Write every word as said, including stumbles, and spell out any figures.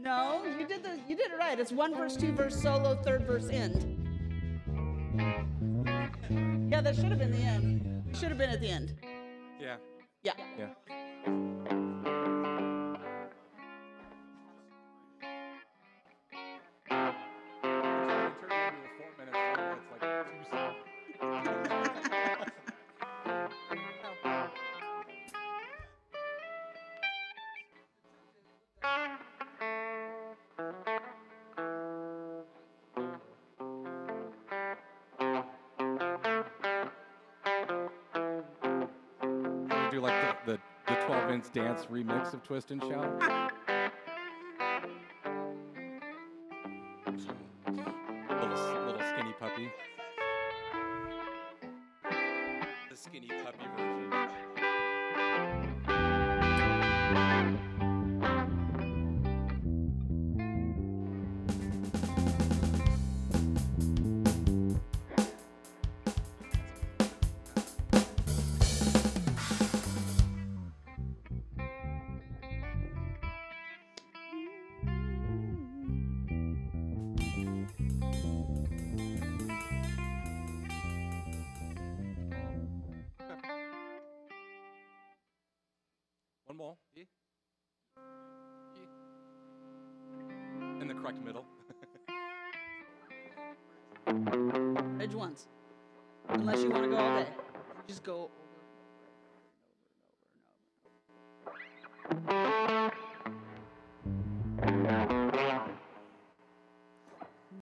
No, you did the you did it right. It's one verse, two verse, solo, third verse, end. Yeah, that should have been the end. Should have been at the end. Yeah. Yeah. Yeah. Do like the, the, the twelve inch dance remix of Twist and Shout. little, little skinny puppy. The skinny puppy version. One more. In the correct middle. Bridge once. Unless you want to go all day. Just go